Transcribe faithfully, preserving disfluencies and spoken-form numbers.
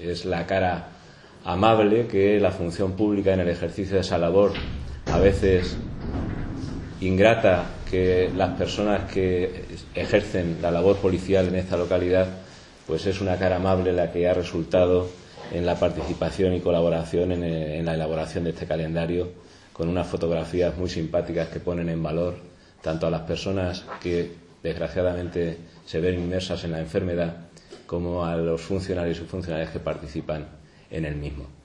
es la cara amable que la función pública, en el ejercicio de esa labor a veces ingrata que las personas que ejercen la labor policial en esta localidad, pues es una cara amable la que ha resultado en la participación y colaboración en, en la elaboración de este calendario, con unas fotografías muy simpáticas que ponen en valor tanto a las personas que desgraciadamente se ven inmersas en la enfermedad como a los funcionarios y funcionarias que participan en el mismo.